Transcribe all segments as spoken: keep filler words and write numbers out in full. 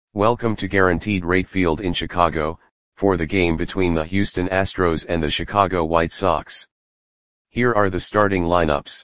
Welcome to Guaranteed Rate Field in Chicago, for the game between the Houston Astros and the Chicago White Sox. Here are the starting lineups.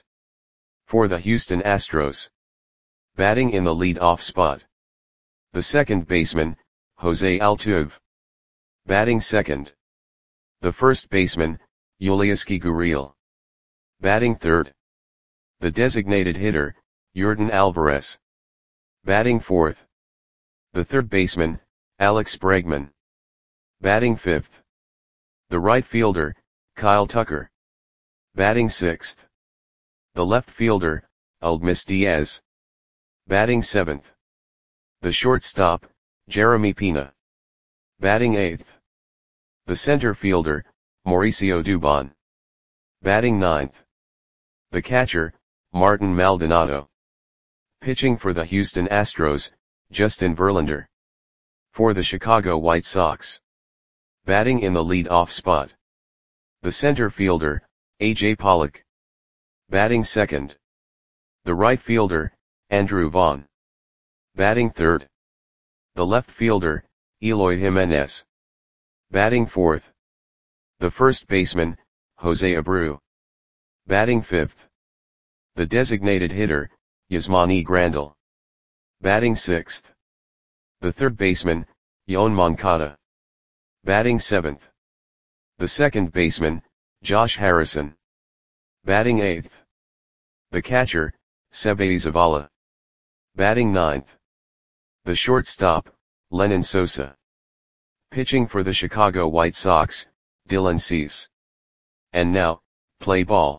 For the Houston Astros. Batting in the lead-off spot. The second baseman, Jose Altuve. Batting second. The first baseman, Yulieski Gurriel. Batting third. The designated hitter, Yordan Alvarez. Batting fourth. The third baseman, Alex Bregman. Batting fifth. The right fielder, Kyle Tucker. Batting sixth. The left fielder, Aledmys Diaz. Batting seventh. The shortstop, Jeremy Pena. Batting eighth. The center fielder, Mauricio Dubon. Batting ninth. The catcher, Martin Maldonado. Pitching for the Houston Astros, Justin Verlander. For the Chicago White Sox. Batting in the lead-off spot. The center fielder, A J Pollock. Batting second. The right fielder, Andrew Vaughn. Batting third. The left fielder, Eloy Jimenez. Batting fourth. The first baseman, Jose Abreu. Batting fifth. The designated hitter, Yasmani Grandal. Batting sixth. The third baseman, Yoan Moncada. Batting seventh. The second baseman, Josh Harrison. Batting eighth. The catcher, Seby Zavala. Batting ninth. The shortstop, Lenyn Sosa. Pitching for the Chicago White Sox, Dylan Cease. And now, play ball.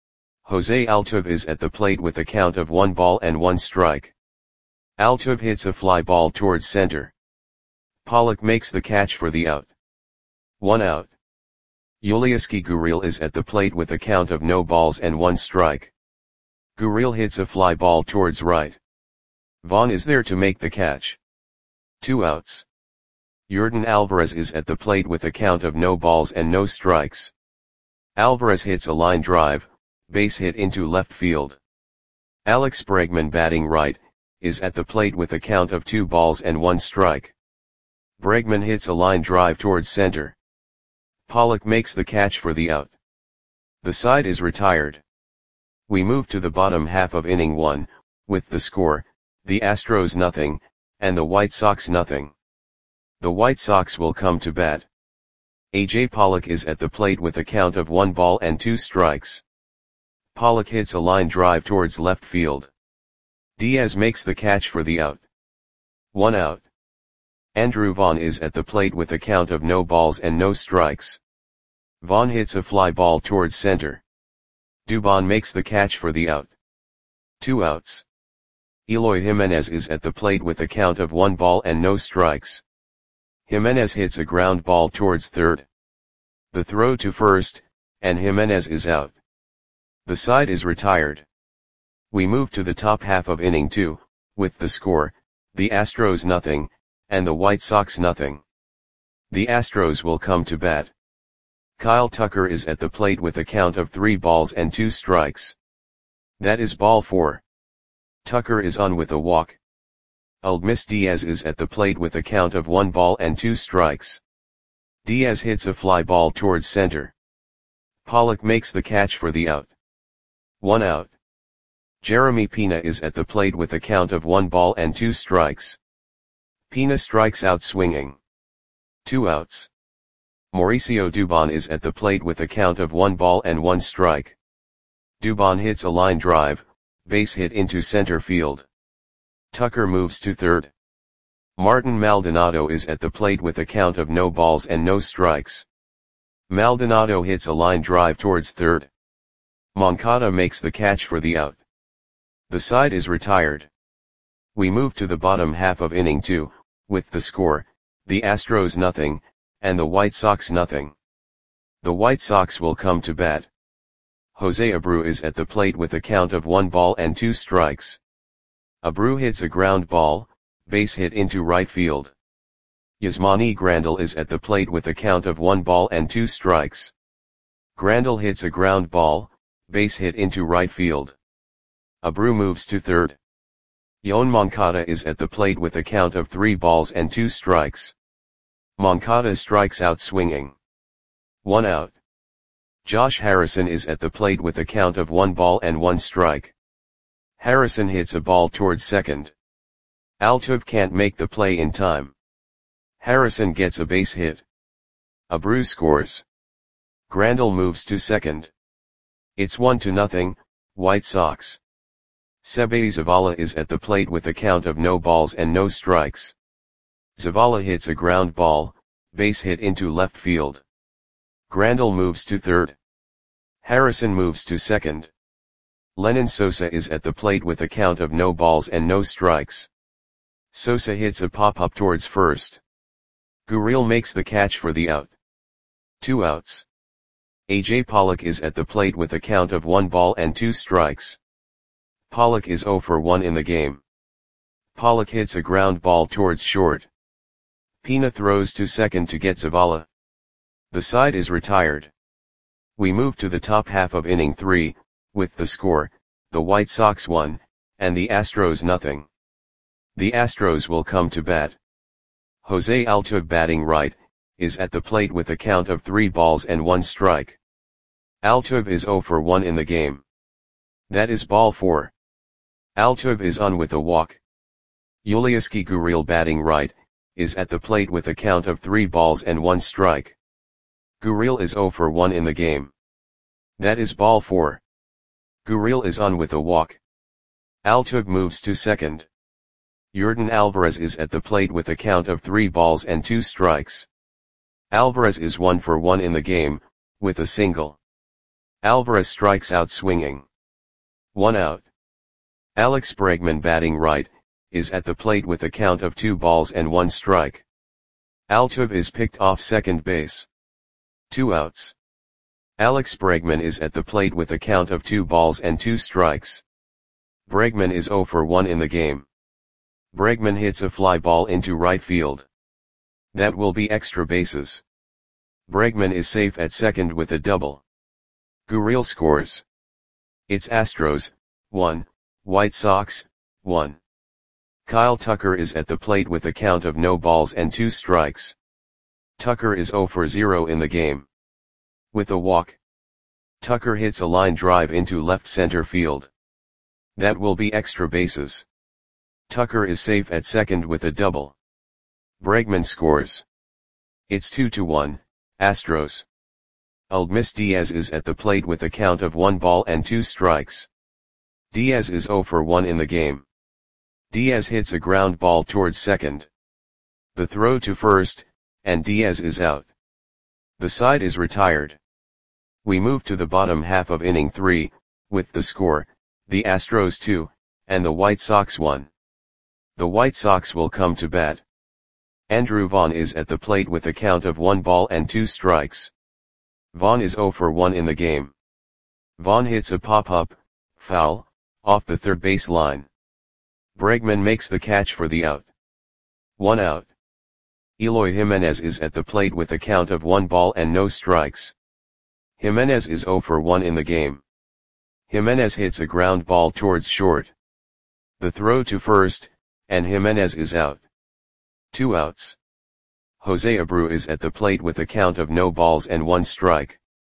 Jose Altuve is at the plate with a count of one ball and one strike. Altuve hits a fly ball towards center. Pollock makes the catch for the out. One out. Yulieski Gurriel is at the plate with a count of no balls and one strike. Gurriel hits a fly ball towards right. Vaughn is there to make the catch. Two outs. Yordan Alvarez is at the plate with a count of no balls and no strikes. Alvarez hits a line drive, base hit into left field. Alex Bregman, batting right, is at the plate with a count of two balls and one strike. Bregman hits a line drive towards center. Pollock makes the catch for the out. The side is retired. We move to the bottom half of inning one, with the score, the Astros nothing, and the White Sox nothing. The White Sox will come to bat. A J Pollock is at the plate with a count of one ball and two strikes. Pollock hits a line drive towards left field. Diaz makes the catch for the out. One out. Andrew Vaughn is at the plate with a count of no balls and no strikes. Vaughn hits a fly ball towards center. Dubon makes the catch for the out. Two outs. Eloy Jimenez is at the plate with a count of one ball and no strikes. Jimenez hits a ground ball towards third. The throw to first, and Jimenez is out. The side is retired. We move to the top half of inning two, with the score, the Astros nothing, and the White Sox nothing. The Astros will come to bat. Kyle Tucker is at the plate with a count of three balls and two strikes. That is ball four. Tucker is on with a walk. Aledmys Diaz is at the plate with a count of one ball and two strikes. Diaz hits a fly ball towards center. Pollock makes the catch for the out. One out. Jeremy Pena is at the plate with a count of one ball and two strikes. Pena strikes out swinging. Two outs. Mauricio Dubon is at the plate with a count of one ball and one strike. Dubon hits a line drive, base hit into center field. Tucker moves to third. Martin Maldonado is at the plate with a count of no balls and no strikes. Maldonado hits a line drive towards third. Moncada makes the catch for the out. The side is retired. We move to the bottom half of inning two, with the score, the Astros nothing, and the White Sox nothing. The White Sox will come to bat. Jose Abreu is at the plate with a count of one ball and two strikes. Abreu hits a ground ball, base hit into right field. Yasmani Grandal is at the plate with a count of one ball and two strikes. Grandal hits a ground ball, base hit into right field. Abreu moves to third. Yoan Moncada is at the plate with a count of three balls and two strikes. Moncada strikes out swinging. One out. Josh Harrison is at the plate with a count of one ball and one strike. Harrison hits a ball towards second. Altuve can't make the play in time. Harrison gets a base hit. Abreu scores. Grandal moves to second. It's one to nothing, White Sox. Seby Zavala is at the plate with a count of no balls and no strikes. Zavala hits a ground ball, base hit into left field. Grandal moves to third. Harrison moves to second. Lenyn Sosa is at the plate with a count of no balls and no strikes. Sosa hits a pop-up towards first. Gurriel makes the catch for the out. Two outs. A J Pollock is at the plate with a count of one ball and two strikes. Pollock is zero for one in the game. Pollock hits a ground ball towards short. Pina throws to second to get Zavala. The side is retired. We move to the top half of inning three, with the score, the White Sox one, and the Astros nothing. The Astros will come to bat. Jose Altuve batting right, is at the plate with a count of three balls and one strike. Altuve is zero for one in the game. That is ball four. Altuve is on with a walk. Yulieski Gurriel batting right, is at the plate with a count of three balls and one strike. Gurriel is zero for one in the game. That is ball four. Gurriel is on with a walk. Altuve moves to second. Yordan Alvarez is at the plate with a count of three balls and two strikes. Alvarez is one for one in the game, with a single. Alvarez strikes out swinging. One out. Alex Bregman batting right, is at the plate with a count of two balls and one strike. Altuve is picked off second base. Two outs. Alex Bregman is at the plate with a count of two balls and two strikes. Bregman is zero for one in the game. Bregman hits a fly ball into right field. That will be extra bases. Bregman is safe at second with a double. Gurriel scores. It's Astros, one, White Sox, one. Kyle Tucker is at the plate with a count of no balls and two strikes. Tucker is zero for zero in the game. With a walk. Tucker hits a line drive into left center field. That will be extra bases. Tucker is safe at second with a double. Bregman scores. It's two to one, Astros. Aledmys Diaz is at the plate with a count of one ball and two strikes. Diaz is zero for one in the game. Diaz hits a ground ball towards second. The throw to first, and Diaz is out. The side is retired. We move to the bottom half of inning three, with the score, the Astros two, and the White Sox one. The White Sox will come to bat. Andrew Vaughn is at the plate with a count of one ball and two strikes. Vaughn is zero for one in the game. Vaughn hits a pop-up, foul, off the third base line. Bregman makes the catch for the out. One out. Eloy Jimenez is at the plate with a count of one ball and no strikes. Jimenez is zero for one in the game. Jimenez hits a ground ball towards short. The throw to first, and Jimenez is out. Two outs. Jose Abreu is at the plate with a count of no balls and one strike.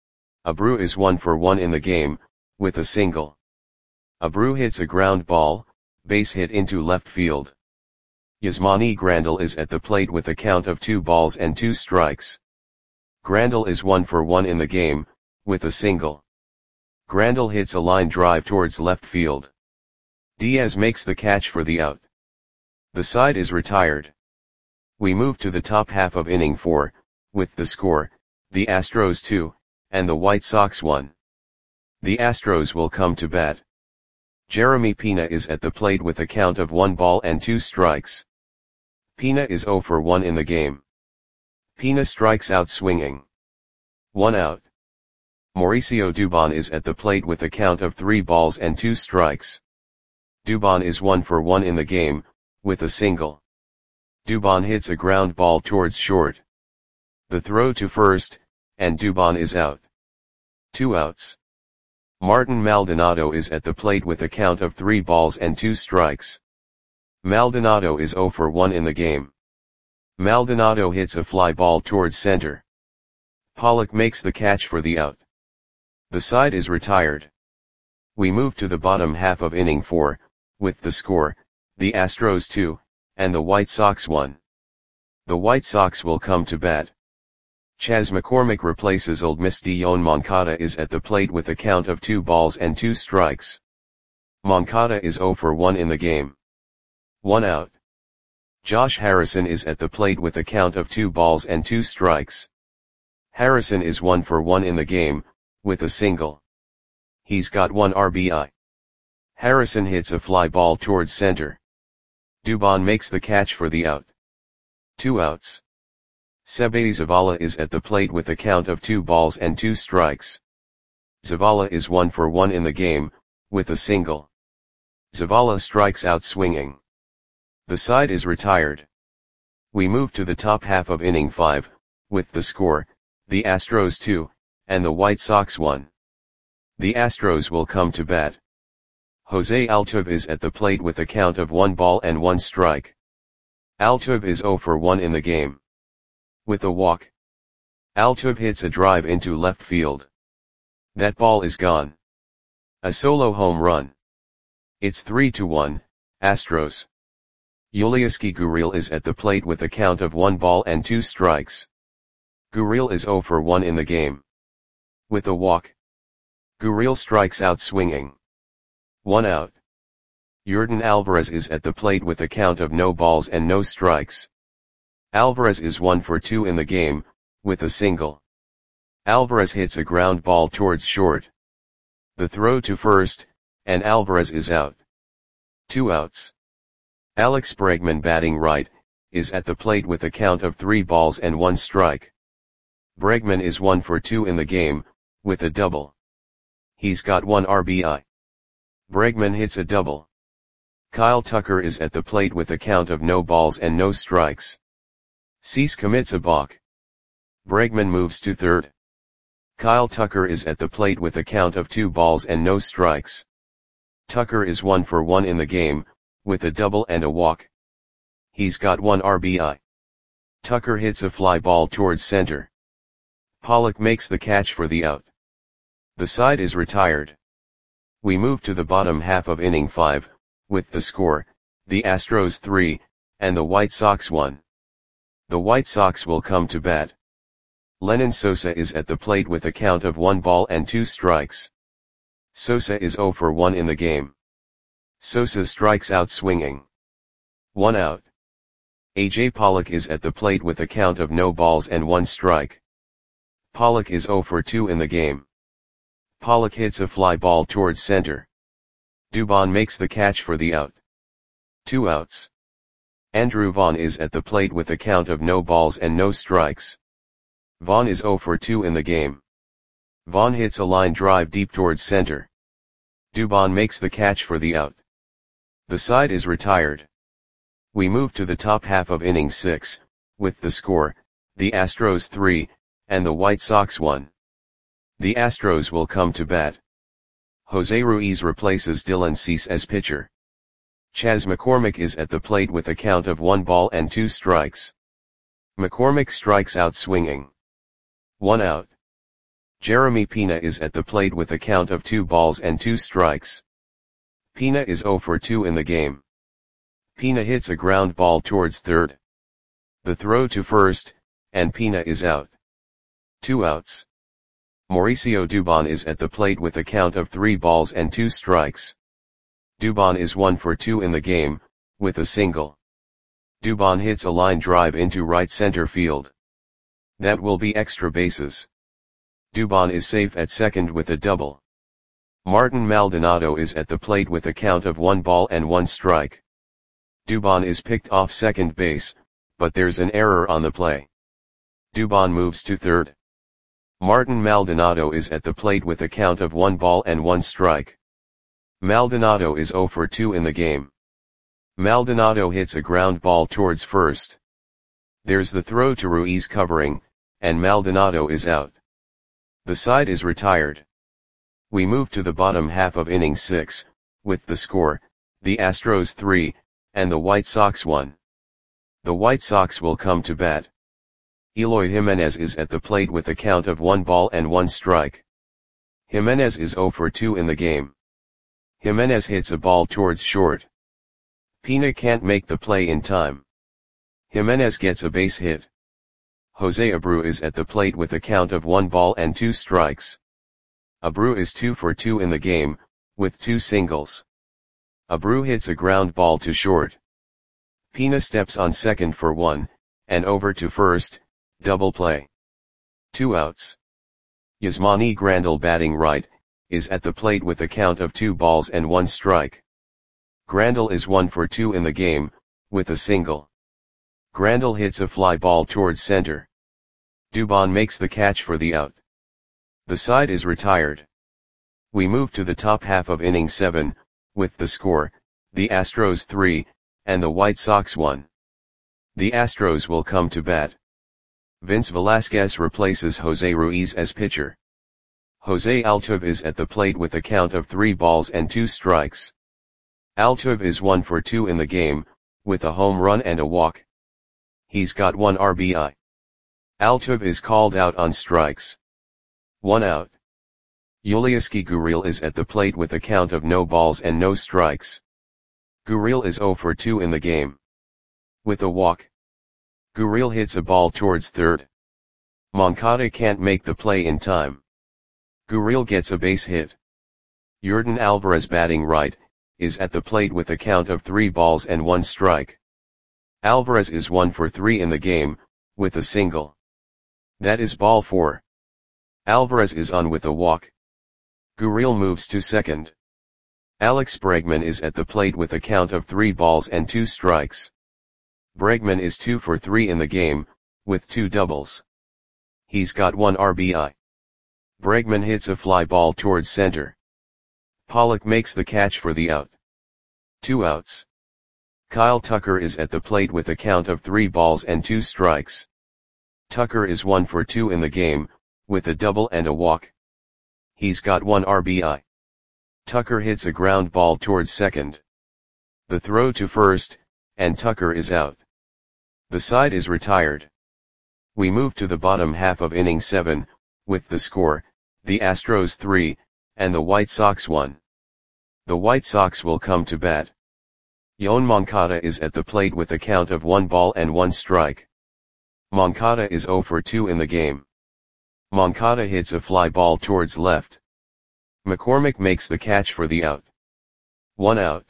Abreu is one for one in the game, with a single. Abreu hits a ground ball, base hit into left field. Yasmani Grandal is at the plate with a count of two balls and two strikes. Grandal is one for one in the game, with a single. Grandal hits a line drive towards left field. Diaz makes the catch for the out. The side is retired. We move to the top half of inning four, with the score, the Astros two, and the White Sox one. The Astros will come to bat. Jeremy Pina is at the plate with a count of one ball and two strikes. Pina is zero for one in the game. Pina strikes out swinging. One out. Mauricio Dubon is at the plate with a count of three balls and two strikes. Dubon is one for one in the game, with a single. Dubon hits a ground ball towards short. The throw to first, and Dubon is out. Two outs. Martin Maldonado is at the plate with a count of three balls and two strikes. Maldonado is zero for one in the game. Maldonado hits a fly ball towards center. Pollock makes the catch for the out. The side is retired. We move to the bottom half of inning four, with the score, the Astros two, and the White Sox one. The White Sox will come to bat. Chas McCormick replaces Old Miss Dion Moncada is at the plate with a count of two balls and two strikes. Moncada is zero for one in the game. One out. Josh Harrison is at the plate with a count of two balls and two strikes. Harrison is one for one in the game, with a single. He's got one R B I. Harrison hits a fly ball towards center. Dubon makes the catch for the out. Two outs. Seby Zavala is at the plate with a count of two balls and two strikes. Zavala is one for one in the game, with a single. Zavala strikes out swinging. The side is retired. We move to the top half of inning five, with the score, the Astros two, and the White Sox one. The Astros will come to bat. Jose Altuve is at the plate with a count of one ball and one strike. Altuve is zero for one in the game. With a walk. Altuve hits a drive into left field. That ball is gone. A solo home run. It's three to one, Astros. Yulieski Gurriel is at the plate with a count of one ball and two strikes. Gurriel is zero for one in the game. With a walk. Gurriel strikes out swinging. One out. Yordan Alvarez is at the plate with a count of no balls and no strikes. Alvarez is one for two in the game, with a single. Alvarez hits a ground ball towards short. The throw to first, and Alvarez is out. Two outs. Alex Bregman batting right, is at the plate with a count of three balls and one strike. Bregman is one for two in the game, with a double. He's got one R B I. Bregman hits a double. Kyle Tucker is at the plate with a count of no balls and no strikes. Cease commits a balk. Bregman moves to third. Kyle Tucker is at the plate with a count of two balls and no strikes. Tucker is one for one in the game, with a double and a walk. He's got one R B I. Tucker hits a fly ball towards center. Pollock makes the catch for the out. The side is retired. We move to the bottom half of inning five, with the score, the Astros three, and the White Sox one. The White Sox will come to bat. Lenyn Sosa is at the plate with a count of one ball and two strikes. Sosa is zero for one in the game. Sosa strikes out swinging. One out. A J Pollock is at the plate with a count of no balls and one strike. Pollock is zero for two in the game. Pollock hits a fly ball towards center. Dubon makes the catch for the out. Two outs. Andrew Vaughn is at the plate with a count of no balls and no strikes. Vaughn is zero for two in the game. Vaughn hits a line drive deep towards center. Dubon makes the catch for the out. The side is retired. We move to the top half of inning six, with the score, the Astros three, and the White Sox one. The Astros will come to bat. Jose Ruiz replaces Dylan Cease as pitcher. Chas McCormick is at the plate with a count of one ball and two strikes. McCormick strikes out swinging. One out. Jeremy Pena is at the plate with a count of two balls and two strikes. Pena is zero for two in the game. Pena hits a ground ball towards third. The throw to first, and Pena is out. Two outs. Mauricio Dubon is at the plate with a count of three balls and two strikes. Dubon is one for two in the game, with a single. Dubon hits a line drive into right center field. That will be extra bases. Dubon is safe at second with a double. Martin Maldonado is at the plate with a count of one ball and one strike. Dubon is picked off second base, but there's an error on the play. Dubon moves to third. Martin Maldonado is at the plate with a count of one ball and one strike. Maldonado is zero for two in the game. Maldonado hits a ground ball towards first. There's the throw to Ruiz covering, and Maldonado is out. The side is retired. We move to the bottom half of inning six, with the score, the Astros three, and the White Sox one. The White Sox will come to bat. Eloy Jimenez is at the plate with a count of one ball and one strike. Jimenez is zero for two in the game. Jimenez hits a ball towards short. Pina can't make the play in time. Jimenez gets a base hit. Jose Abreu is at the plate with a count of one ball and two strikes. Abreu is two for two in the game, with two singles. Abreu hits a ground ball to short. Pina steps on second for one, and over to first, double play. Two outs. Yasmani Grandal, batting right, is at the plate with a count of two balls and one strike. Grandal is one for two in the game, with a single. Grandal hits a fly ball towards center. Dubon makes the catch for the out. The side is retired. We move to the top half of inning seven, with the score, the Astros three, and the White Sox one. The Astros will come to bat. Vince Velasquez replaces Jose Ruiz as pitcher. Jose Altuve is at the plate with a count of three balls and two strikes. Altuve is one for two in the game, with a home run and a walk. He's got one R B I. Altuve is called out on strikes. One out. Yulieski Gurriel is at the plate with a count of no balls and no strikes. Gurriel is zero for two in the game. With a walk. Gurriel hits a ball towards third. Moncada can't make the play in time. Gurriel gets a base hit. Yordan Alvarez, batting right, is at the plate with a count of three balls and one strike. Alvarez is one for three in the game, with a single. That is ball four. Alvarez is on with a walk. Gurriel moves to second. Alex Bregman is at the plate with a count of three balls and two strikes. Bregman is two for three in the game, with two doubles. He's got one R B I. Bregman hits a fly ball towards center. Pollock makes the catch for the out. Two outs. Kyle Tucker is at the plate with a count of three balls and two strikes. Tucker is one for two in the game, with a double and a walk. He's got one R B I. Tucker hits a ground ball towards second. The throw to first, and Tucker is out. The side is retired. We move to the bottom half of inning seven, with the score, the Astros three, and the White Sox one. The White Sox will come to bat. Yoan Moncada is at the plate with a count of one ball and one strike. Moncada is zero for two in the game. Moncada hits a fly ball towards left. McCormick makes the catch for the out. One out.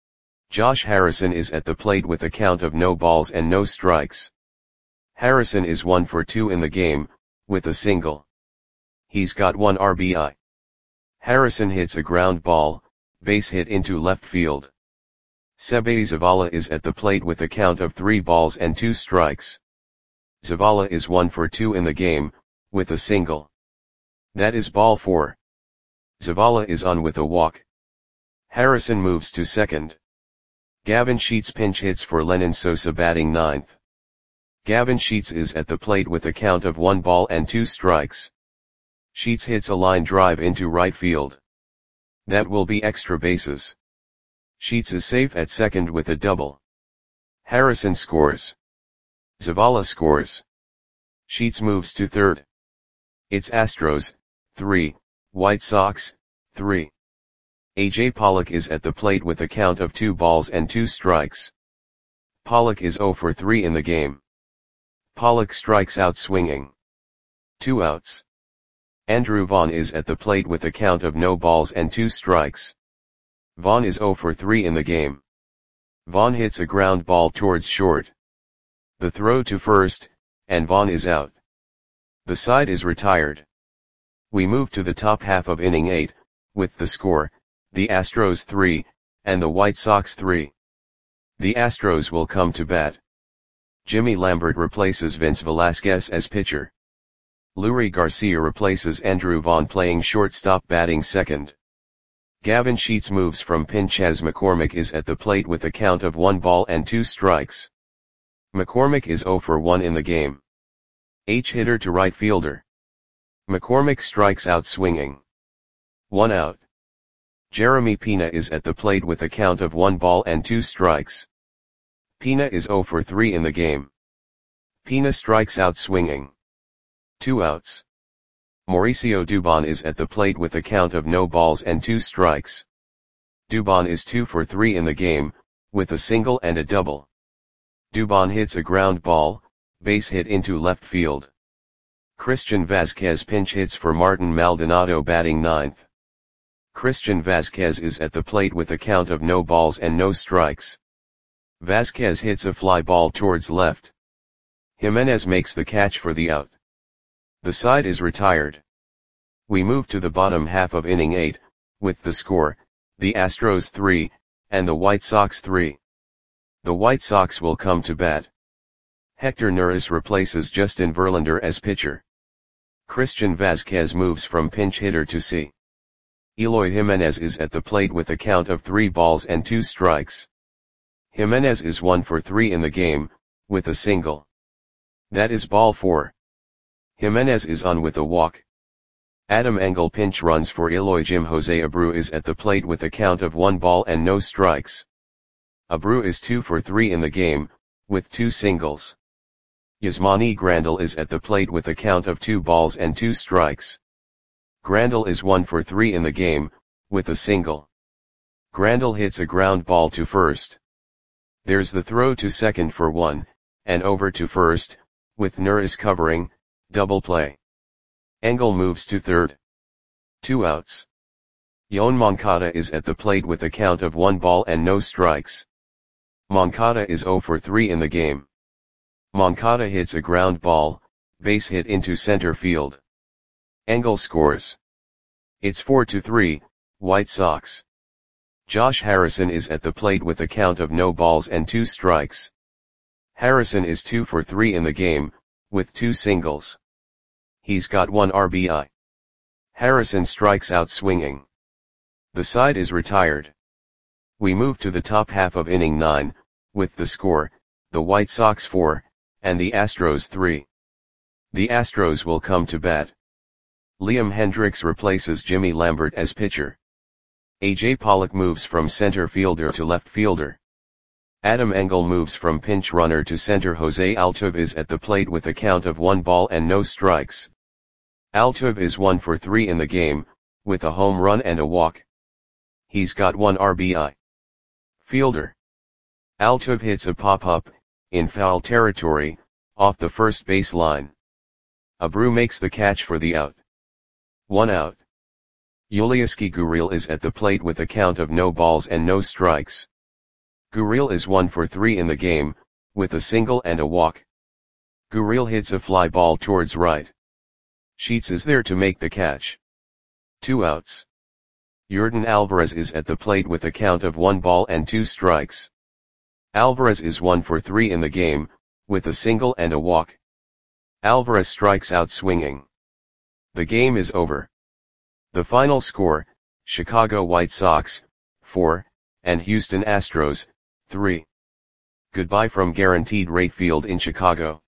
Josh Harrison is at the plate with a count of no balls and no strikes. Harrison is one for two in the game, with a single. He's got one R B I. Harrison hits a ground ball, base hit into left field. Seby Zavala is at the plate with a count of three balls and two strikes. Zavala is one for two in the game, with a single. That is ball four. Zavala is on with a walk. Harrison moves to second. Gavin Sheets pinch hits for Lenyn Sosa, batting ninth. Gavin Sheets is at the plate with a count of one ball and two strikes. Sheets hits a line drive into right field. That will be extra bases. Sheets is safe at second with a double. Harrison scores. Zavala scores. Sheets moves to third. It's Astros, three, White Sox, three. A J Pollock is at the plate with a count of two balls and two strikes. Pollock is zero for three in the game. Pollock strikes out swinging. Two outs. Andrew Vaughn is at the plate with a count of no balls and two strikes. Vaughn is zero for three in the game. Vaughn hits a ground ball towards short. The throw to first, and Vaughn is out. The side is retired. We move to the top half of inning eight, with the score, the Astros three, and the White Sox three. The Astros will come to bat. Jimmy Lambert replaces Vince Velasquez as pitcher. Lurie Garcia replaces Andrew Vaughn, playing shortstop, batting second. Gavin Sheets moves from pinch as McCormick is at the plate with a count of one ball and two strikes. McCormick is zero for one in the game. H hitter to right fielder. McCormick strikes out swinging. One out. Jeremy Pina is at the plate with a count of one ball and two strikes. Pina is zero for three in the game. Pina strikes out swinging. Two outs. Mauricio Dubon is at the plate with a count of no balls and two strikes. Dubon is two for three in the game, with a single and a double. Dubon hits a ground ball, base hit into left field. Christian Vazquez pinch hits for Martin Maldonado batting ninth. Christian Vazquez is at the plate with a count of no balls and no strikes. Vazquez hits a fly ball towards left. Jimenez makes the catch for the out. The side is retired. We move to the bottom half of inning eight, with the score, the Astros three, and the White Sox three. The White Sox will come to bat. Hector Neris replaces Justin Verlander as pitcher. Christian Vazquez moves from pinch hitter to C. Eloy Jimenez is at the plate with a count of three balls and two strikes. Jimenez is one for three in the game, with a single. That is ball four. Jimenez is on with a walk. Adam Engel pinch runs for Eloy. Jim Jose Abreu is at the plate with a count of one ball and no strikes. Abreu is two for three in the game, with two singles. Yasmani Grandal is at the plate with a count of two balls and two strikes. Grandal is one for three in the game, with a single. Grandal hits a ground ball to first. There's the throw to second for one, and over to first, with Neris covering, double play. Engel moves to third. Two outs. Yoan Moncada is at the plate with a count of one ball and no strikes. Moncada is zero for three in the game. Moncada hits a ground ball, base hit into center field. Engel scores. It's four to three, White Sox. Josh Harrison is at the plate with a count of no balls and two strikes. Harrison is two for three in the game, with two singles. He's got one R B I. Harrison strikes out swinging. The side is retired. We move to the top half of inning nine, with the score, the White Sox four, and the Astros three. The Astros will come to bat. Liam Hendriks replaces Jimmy Lambert as pitcher. A J Pollock moves from center fielder to left fielder. Adam Engel moves from pinch runner to center. Jose Altuve is at the plate with a count of one ball and no strikes. Altuve is one for three in the game, with a home run and a walk. He's got one R B I. Fielder. Altuve hits a pop-up, in foul territory, off the first base line. Abreu makes the catch for the out. One out. Yulieski Gurriel is at the plate with a count of no balls and no strikes. Gurriel is one for three in the game, with a single and a walk. Gurriel hits a fly ball towards right. Sheets is there to make the catch. Two outs. Yordan Alvarez is at the plate with a count of one ball and two strikes. Alvarez is one for three in the game, with a single and a walk. Alvarez strikes out swinging. The game is over. The final score, Chicago White Sox, four, and Houston Astros, three. Goodbye from Guaranteed Rate Field in Chicago.